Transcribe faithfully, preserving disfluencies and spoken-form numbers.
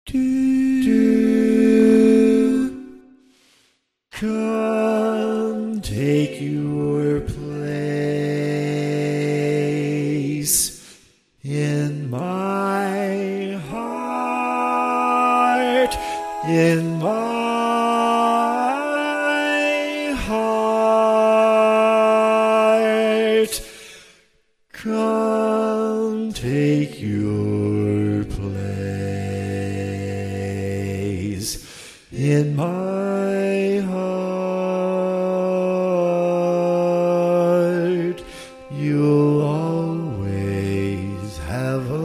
Do, do, come take your place in my heart, in my heart. Come take your place in my heart. You'll always have a